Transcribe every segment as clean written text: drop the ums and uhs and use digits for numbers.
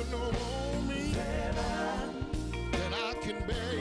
put no more on me than I can bear.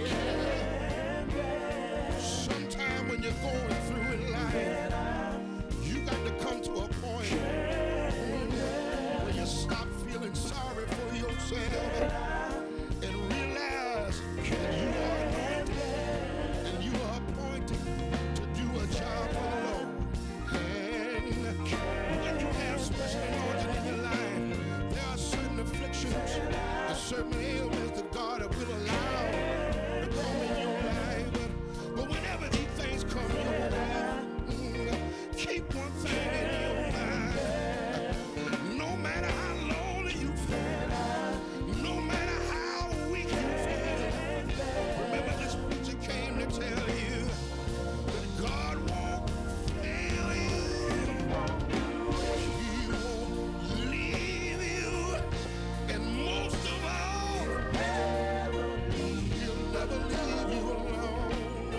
Sometime when you're going through in life, you got to come to a point where you stop feeling sorry for yourself and realize that you are anointed and you are appointed to do a job for the Lord. And when you have special anointing in your life, there are certain afflictions and certain ailments that God will allow to come in your life. But whenever these things come your way, keep one thing in your mind. No matter how lonely you feel, no matter how weak you feel, remember this preacher came to tell you that God won't fail you. He won't leave you. And most of all, he'll never leave you alone.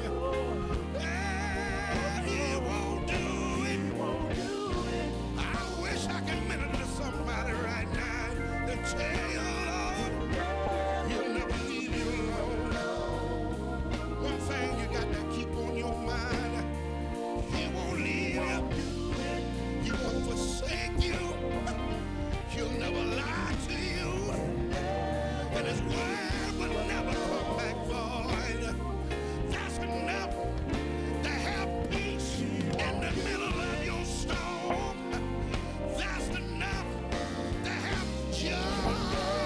And he won't do it. I wish I could minister to somebody right now and tell you, Lord, he'll never leave you alone. One thing you got to keep on your mind, he won't leave you. He won't forsake you. He'll never lie to you. And his word will never come back void. That's enough to have peace in the middle of your storm. That's enough to have joy,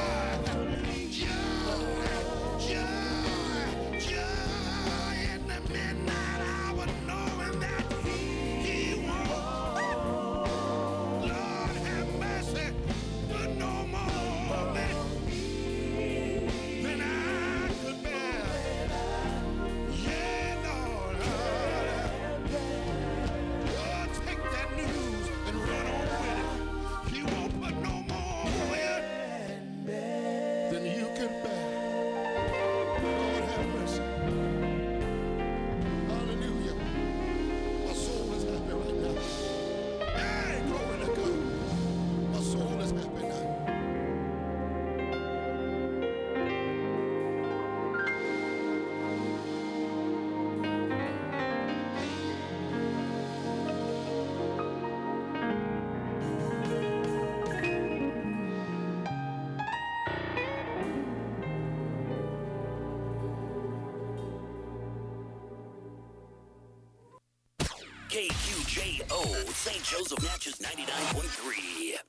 joy in the midnight hour, knowing that he won't, Lord have mercy, put no more on me than I could bear. Yeah, Lord, oh, take that news and run on with it. He won't put no more on it than you can bear. Lord have mercy. Hallelujah. My soul is happy right now. Hey, glory to God. My soul is happy now. KQJO, St. Joseph Natchez 99.3.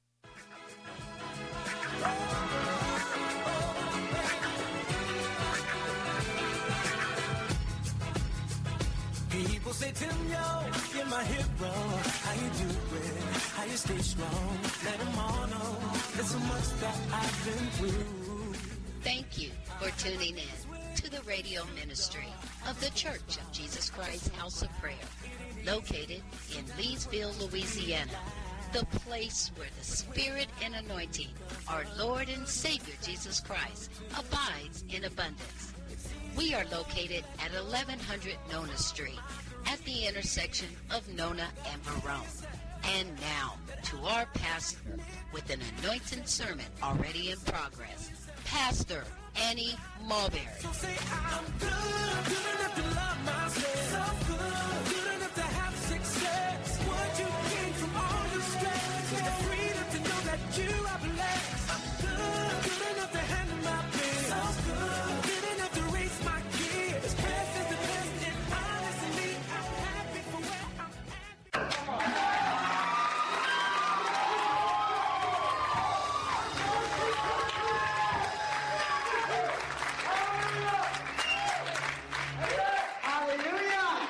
People say, Tim, yo, you're my hero. How you doing? How you stay strong? Let them all know there's so much that I've been through. Thank you for tuning in to the radio ministry of the Church of Jesus Christ House of Prayer, located in Leesville, Louisiana, the place where the Spirit and anointing, our Lord and Savior Jesus Christ, abides in abundance. We are located at 1100 Nona Street, at the intersection of Nona and Verone. And now, to our pastor, with an anointed sermon already in progress, Pastor Annie Mulberry. So say, I'm good, good enough to love myself. So good, good enough to have success. What you gain from all your stress is the freedom to know that you are blessed. I'm good, good enough to handle my bills. So good, good enough to raise my kids. Best is the best, and honestly, I'm happy for where I'm at. Hallelujah!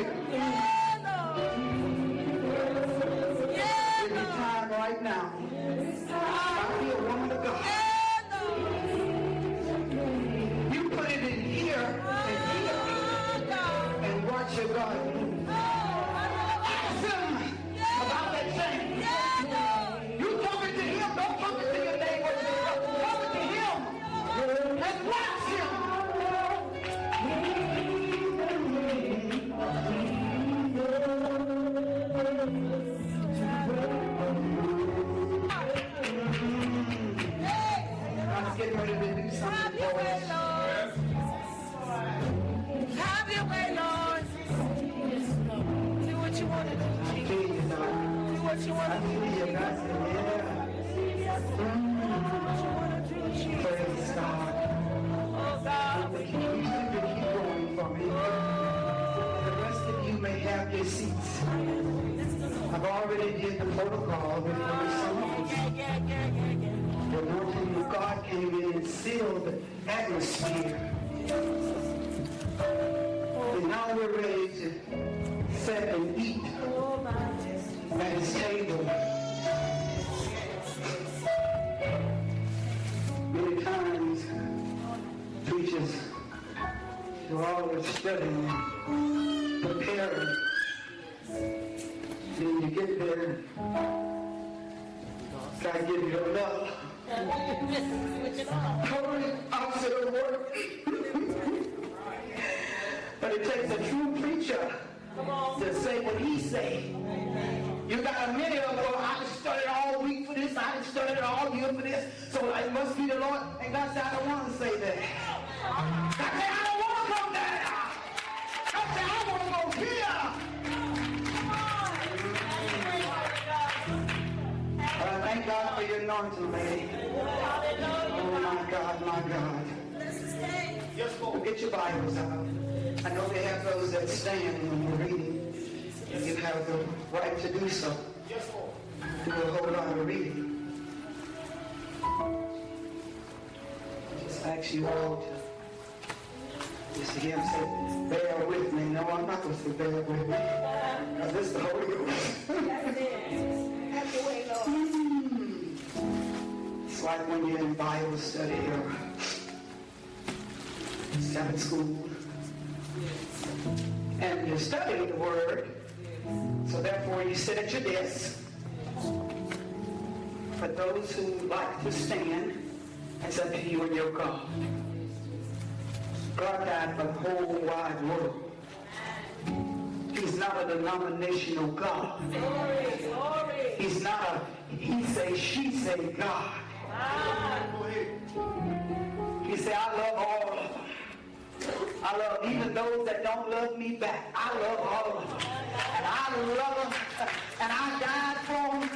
here. Give me time right now. I'll be a woman of God. You put it in here and watch your God move. Ask him about that thing. You talking to him, don't talk to your neighbor. Talk to him and watch him. God's getting ready to do something for us. Have your way, Lord. Do what you want to do. I feel you, Lord. Do what you want I to do. feel you, God. Yeah. Praise God. Oh, God. You keep going for me. The rest of you may have your seats. I've already did the protocol before the songs. The anointing of God came in and sealed the atmosphere. And now we're ready to sit and eat at his table. Many times, preachers are always studying and preparing. Then you get there, God give you enough. Totally opposite of work. But it takes a true preacher to say what he say. You got many of them, well, I just studied all week for this, I just studied all year for this, so it must be the Lord. And God said, I don't want to say that. God said, I don't want to come there. God said, I want to go here. But I thank God for your anointing, lady. Oh my God, my God. Get your Bibles out. I know they have those that stand when you're reading. And you have the right to do so. Do a whole lot of reading. Just ask you all to just to hear him say, bear with me. No, I'm not going to say bear with me. Because this is the Holy Ghost. It's like when you're in Bible study or Sabbath school. And you're studying the Word. So therefore you sit at your desk. For those who like to stand, it's up to you and your God. God died for the whole wide world. He's not a denominational God. He's not a he say, she say God. He said, I love all of them. I love even those that don't love me back. I love all of them. And I love them. And I died for them.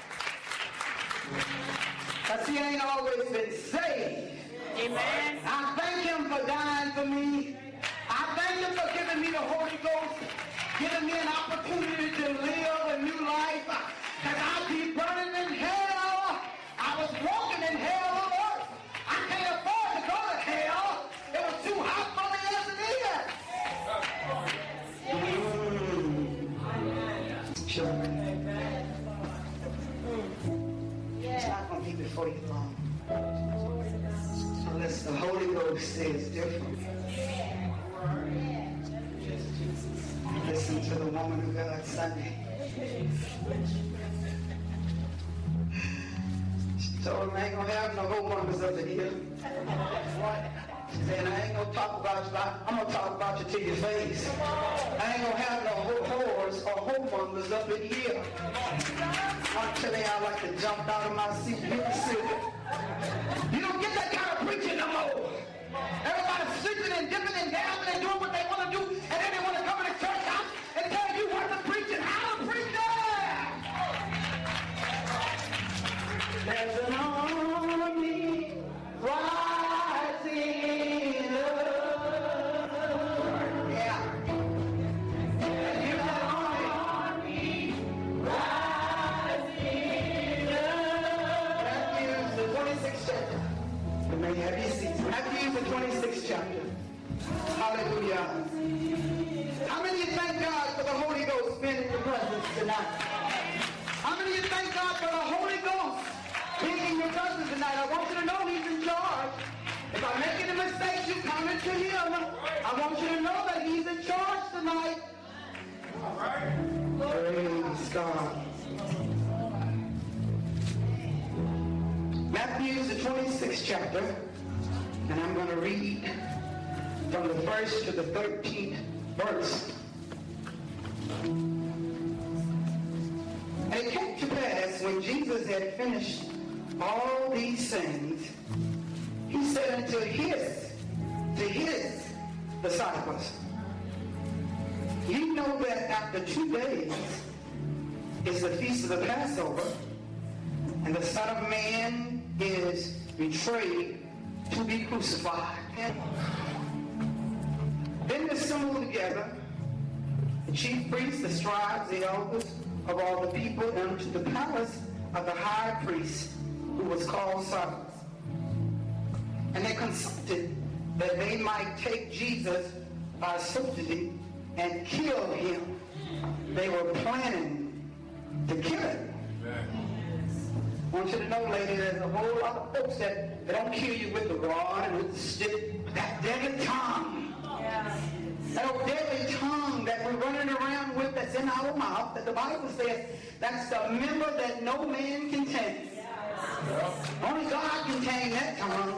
But see, I ain't always been saved. Amen. I thank him for dying for me. I thank him for giving me the Holy Ghost, giving me an opportunity to live a new life. Because I'd be burning in hell. I was walking in hell on earth. I can't afford to go to hell. It was too hot for me as it is. Sure. It's not going to be before you long. Unless the Holy Ghost says different. Listen to the woman of God Sunday. She told him I ain't going to have no whoremongers up in here. She said, I ain't going to talk about you. I'm going to talk about you to your face. I ain't going to have no whores or whoremongers up in here. I'm telling you, I like to jump out of my seat and consider. You don't get that kind of preaching no more. Everybody's sleeping and dipping and dabbing and doing what they want to do, and then they want to come in the church house and tell you what to preach and how to preach there. There's an army rising up. Yeah. And here's that army rising up. Matthew, the 26th chapter. You may have your seats. Matthew, the 26th chapter. Hallelujah. How many thank God tonight? How many of you thank God for the Holy Ghost being in your presence tonight? I want you to know He's in charge. If I make any mistakes, you come into Him. I want you to know that He's in charge tonight. Praise God. Matthew, the 26th chapter, and I'm going to read from the 1st to the 13th verse. And it came to pass, when Jesus had finished all these things, He said unto his disciples, ye know that after 2 days is the feast of the Passover, and the Son of Man is betrayed to be crucified. And then assembled together the chief priests, the scribes, the elders of all the people, unto the palace of the high priest, who was called Caiaphas. And they consulted that they might take Jesus by subtlety and kill him. They were planning to kill him. I want you to know, lady, there's a whole lot of folks that don't kill you with the rod and with the stick. That deadly tongue. That old deadly tongue that we're running around with that's in our mouth, that the Bible says that's the member that no man can tame. Only God can tame that tongue.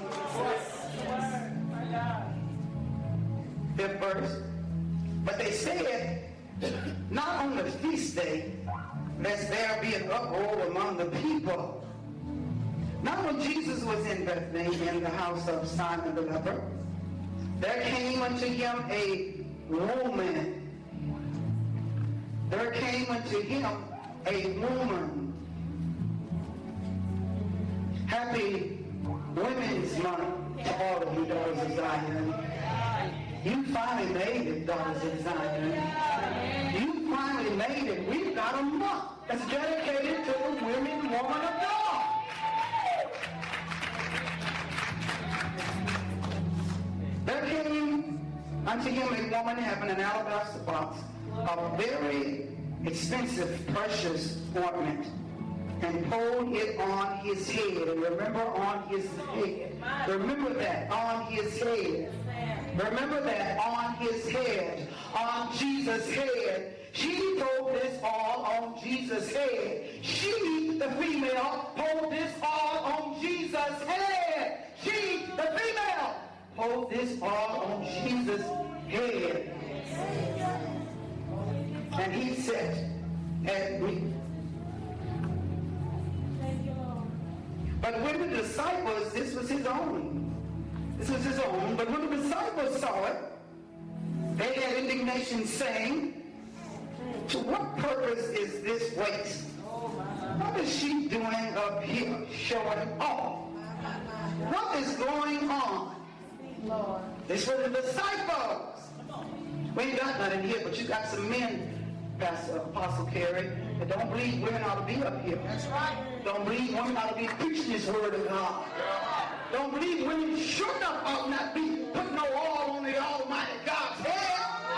Fifth verse. But they said, not on the feast day, lest there be an uproar among the people. Now when Jesus was in Bethany, in the house of Simon the leper, there came unto him a woman. There came unto him a woman. Happy Women's Month to all of you daughters of Zion. You finally made it, daughters of Zion. You finally made it. We've got a month that's dedicated to the women, woman of God. There came unto him a woman having an alabaster box of very expensive, precious ointment, and poured it on his head. And remember, on his head. Remember that, on his head. Remember that, on his head. On Jesus' head. She poured this all on Jesus' head. She, the female, poured this all on Jesus' head. She, the female, poured this all on Jesus' head. And he said, and we. But when the disciples, this was his own. This was his own. But when the disciples saw it, they had indignation, saying, to what purpose is this waste? What is she doing up here, showing off? What is going on? This was the disciples. We ain't got nothing here, but you got some men, Pastor Apostle Carey, that don't believe women ought to be up here. That's right. Don't believe women ought to be preaching this word of God. Don't believe women sure enough ought not be putting no oil on the Almighty God's head.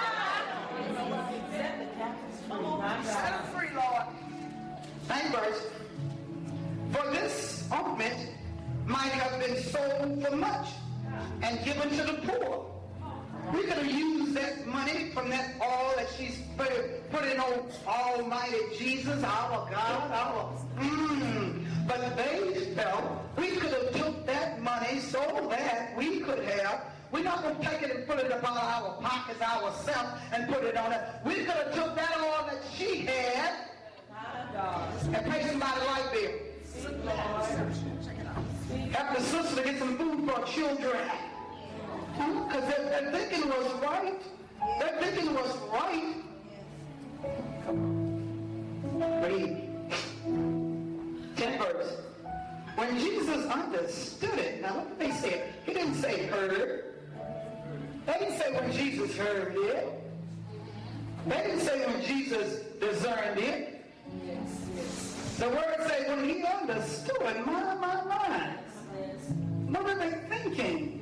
Set them free, Lord. Ninth verse. For this ointment might have been sold for much and given to the poor. We could have used that money from that oil that she's putting on Almighty Jesus, our God, But they felt we could have took that money so that we could have. We're not going to take it and put it about our pockets ourselves and put it on it. We could have took that oil that she had and paid somebody light bill. Help the sister to get some food for children. Because their thinking was right. Their thinking was right. Read. 10th verse. When Jesus understood it, now what did they say? He didn't say heard. They didn't say when Jesus heard it. They didn't say when Jesus discerned it. The word say when he understood. My. What are they thinking?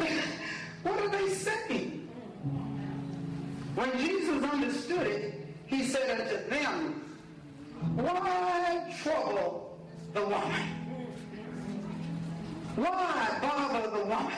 What are they saying? When Jesus understood it, he said unto them, why trouble the woman? Why bother the woman?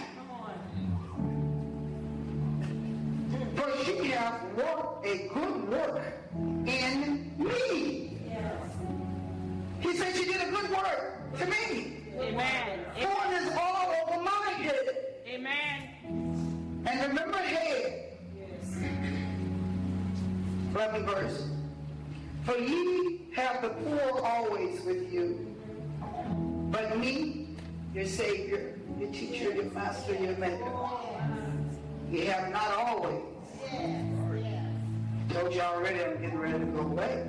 For she hath worked a good work in me. He said she did a good work to me. Amen. Corn is all over my head. Amen. And remember head. 11th verse. For ye have the poor always with you, but me, your Savior, your teacher, your master, your maker, ye have not always. Told you already I'm getting ready to go away.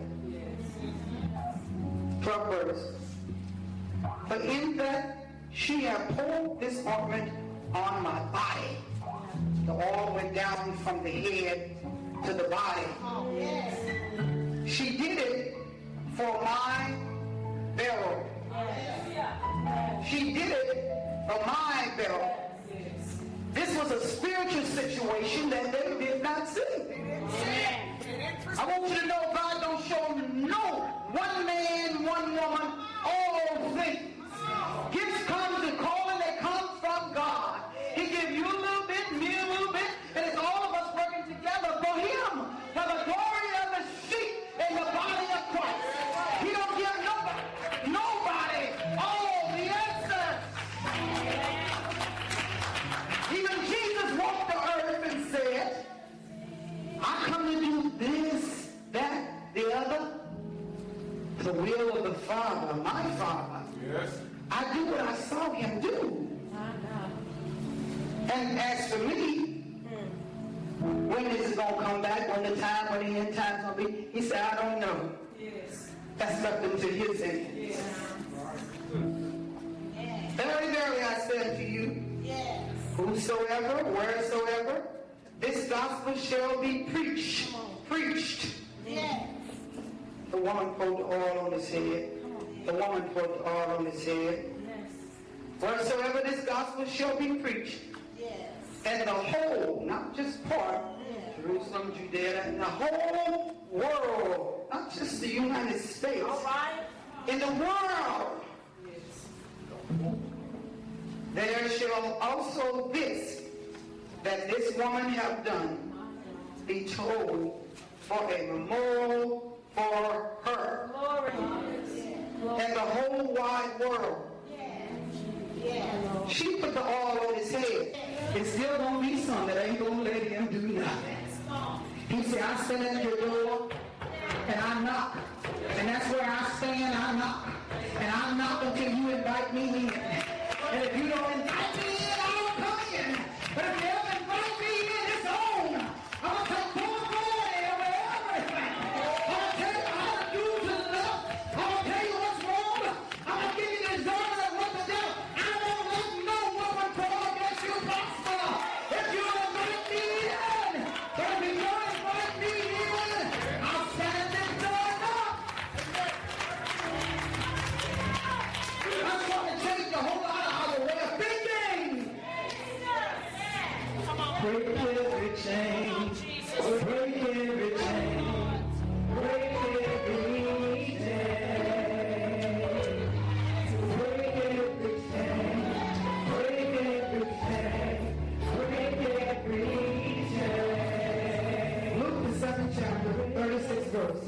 12th verse. But in that she hath poured this ointment on my body. The oil went down from the head to the body. She did it for my burial. She did it for my burial. This was a spiritual situation that they did not see. I want you to know God don't show no one man, one woman, all things. Gifts come to calling that come from God. He gives you a little bit, me a little bit, and it's all of us working together for Him, for the glory of the sheep in the body of Christ. He don't give nobody all the answers. Even Jesus walked the earth and said, I come to do this, that, the other, the will of the Father, my Father. Yes. I do what I saw Him do. And as for me, when is it going to come back, when the time, when the end time's going to be, He said, I don't know. That's left into His hands. Very, very, I say unto you, whosoever, wheresoever, this gospel shall be preached. The woman poured the oil on his head. The woman poured the oil on his head. Wheresoever this gospel shall be preached, and the whole, not just part, Jerusalem, Judea, and the whole world, not just the United States, in the world, there shall also this, that this woman have done, be told for a memorial for her and the whole wide world. She put the oil on his head. It's still going to be some that ain't going to let him do nothing. He said, I stand at your door and I knock. And that's where I stand, I knock. And I knock until you invite me in. And if you don't invite me in, I don't come in. But if you ever invite me in, it's on. I'm going to take full glory over everything. I'm going to tell you how to do to love. I'm going to tell you what's wrong. I'm going to give you the discernment of what to do. I won't let no woman call against you prosper. If you invite me in, but if you don't invite me in, I'll stand this door up. I'm going to change a whole lot of our way of thinking. Break every chain. Break every chain. Break every chain. Break every chain. Break every chain. Break every chain. Luke the 7th chapter, 36th verse.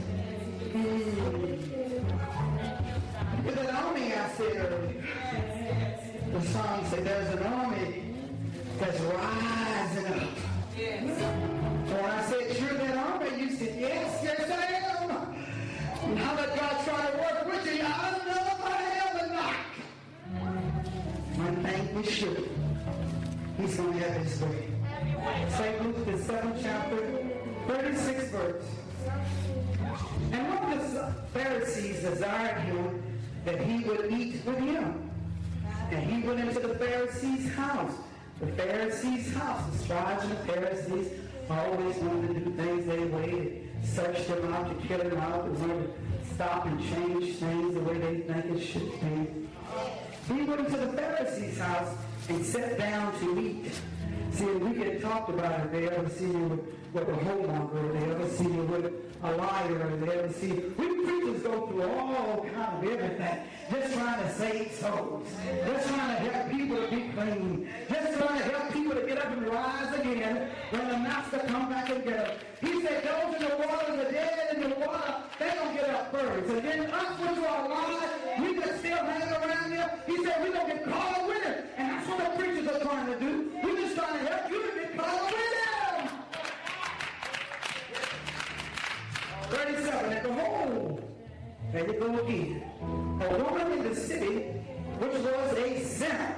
With an army, I said earlier. The song said there's an army that's rising up. When I said, you're that army, you said, yes, I am. Now that God's trying to work with you, I don't know if I ever knock. One thing we should. He's going to have his way. St. Luke, the 7th chapter, 36th verse. And one of the Pharisees desired him that he would eat with him. And he went into the Pharisee's house. The Pharisee's house, the scribes and the Pharisees always wanted to do things their way, to search them out, to kill them out, to want to stop and change things the way they think it should be. He went into the Pharisee's house and sat down to eat. See, we get talked about it. They ever see you with a homeworker, or they ever see you with a liar there. See, we preachers go through all kind of everything, just trying to save souls, just trying to help people to be clean, just trying to help people to get up and rise again when the master comes back and get them. He said, those in the water, the dead in the water, they don't get up first. And then us, which are alive, we just still hang around here. He said, we're going to get caught with him. And that's what the preachers are trying to do. We're just trying to help you to get caught with him. 37, and behold, there you go again, a woman in the city which was a sinner.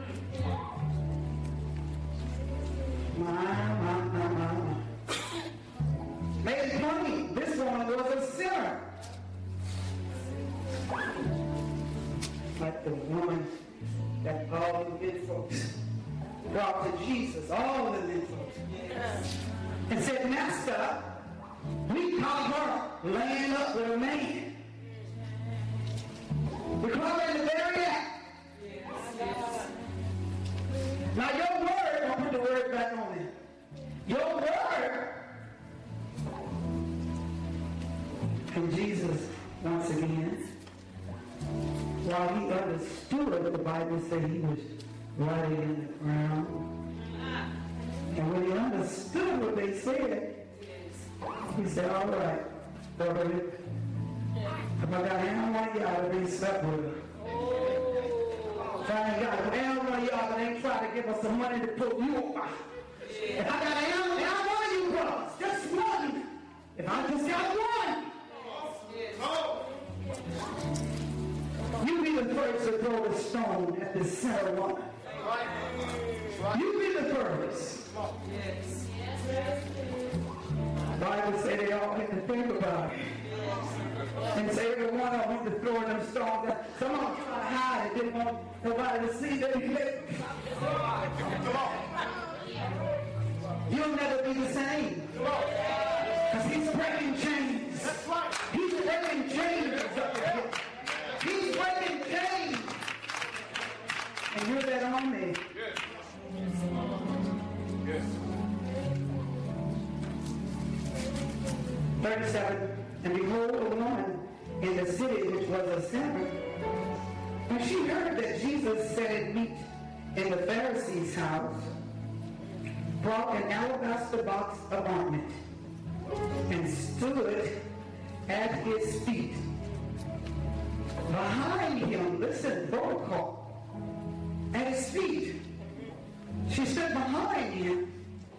My. Made it plain, this woman was a sinner. Like the woman that all the men folks brought to Jesus, all the men folks, and said, Master, we caught her laying up with a man. We caught her in the very act. Now your word, I'll put the word back on it. Your word. And Jesus, once again, while he understood, the Bible said he was writing in the ground. And when he understood what they said, he said, all right, Brother Rick, if I got any one of y'all that ain't slept with her, if I ain't got any one of y'all that ain't tried to give us some money to put you on, if I got any one of you brothers, just one, if I just got one, you be the first to throw the stone at the sinner woman. You be the first. The Bible say they all had to think about it. And say every one of them to throw them stones. Some of them try to hide it, didn't want nobody to see them. You'll never be the same. Because he's breaking chains. That's right. He's breaking chains up here. He's breaking chains. And you're that on me. Yes. 37. And behold, a woman in the city which was a sinner, when she heard that Jesus sat at meat in the Pharisee's house, brought an alabaster box of ointment, and stood at his feet. Behind him, listen, protocol, at his feet. She stood behind him,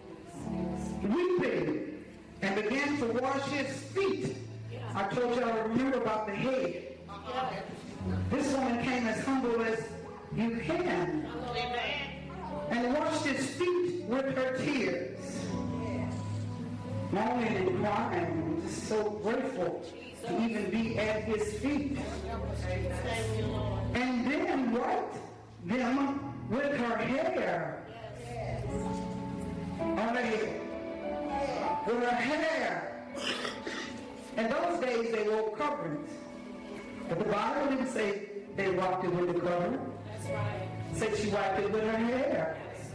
weeping, and began to wash his feet. I told y'all to remember about the head. This woman came as humble as you can, and washed his feet with her tears, moaning and crying, and just so grateful to even be at his feet. And then wiped them with her hair. On her head. With her hair. In those days they wore coverings. But the Bible didn't say they wiped it with the covering. That's right. It said she wiped it with her hair.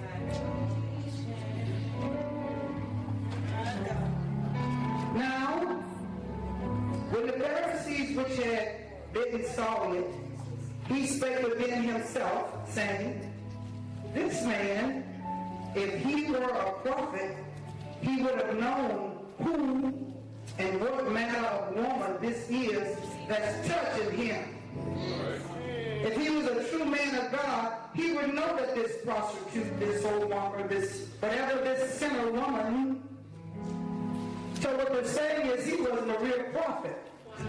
Now, when the Pharisees which had bidden saw it, he spake within himself, saying, this man, if he were a prophet, he would have known who and what manner of woman this is that's touching him. If he was a true man of God, he would know that this prostitute, this old woman, this whatever this sinner woman. So what they're saying is he wasn't a real prophet.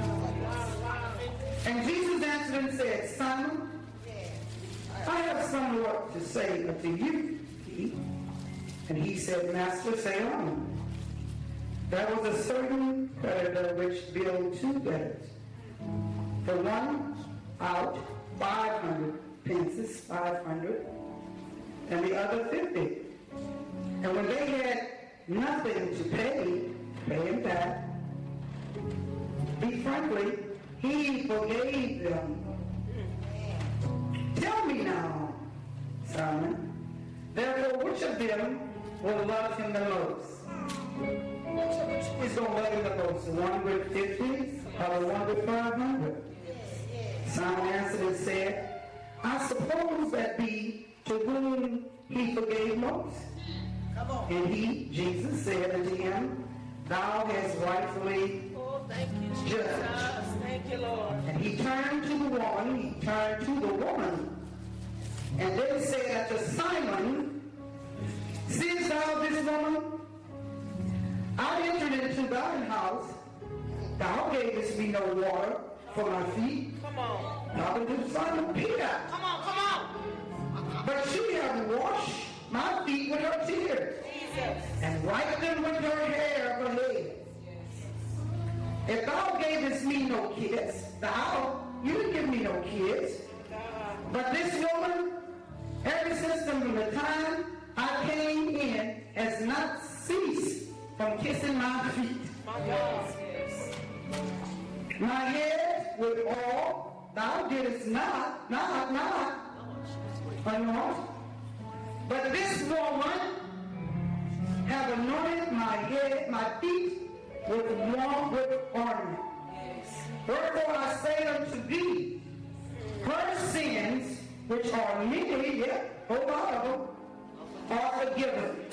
And Jesus answered and said, Simon, I have somewhat to say unto you. And he said, Master, say on. There was a certain creditor which billed two debtors. For one out 500 pences, 500, and the other 50. And when they had nothing to pay him back, be frankly, he forgave them. Tell me now, Simon, therefore which of them will love him the most? is going to love you the most? The one with 50 or the one with 500? Simon answered and said, I suppose that be to whom he forgave most. And he, Jesus, said unto him, Thou hast rightfully judged. Thank you, Lord. And he turned to the woman, and then said unto Simon, Seest thou this woman? I entered into thine house. Thou gavest me no water for my feet. Come on. Now the Simon Peter. Come on, come on. But she hath washed my feet with her tears, Jesus. and wiped them with her hair of her head. If thou gavest me no kiss, you didn't give me no kiss. But this woman, ever since from the time I came in, has not ceased from kissing my feet. My God. My head with oil, thou didst not anoint. But this woman have anointed my head, my feet, with ornament. Wherefore I say unto thee, her sins, which are many, a whole lot of them, are forgiven.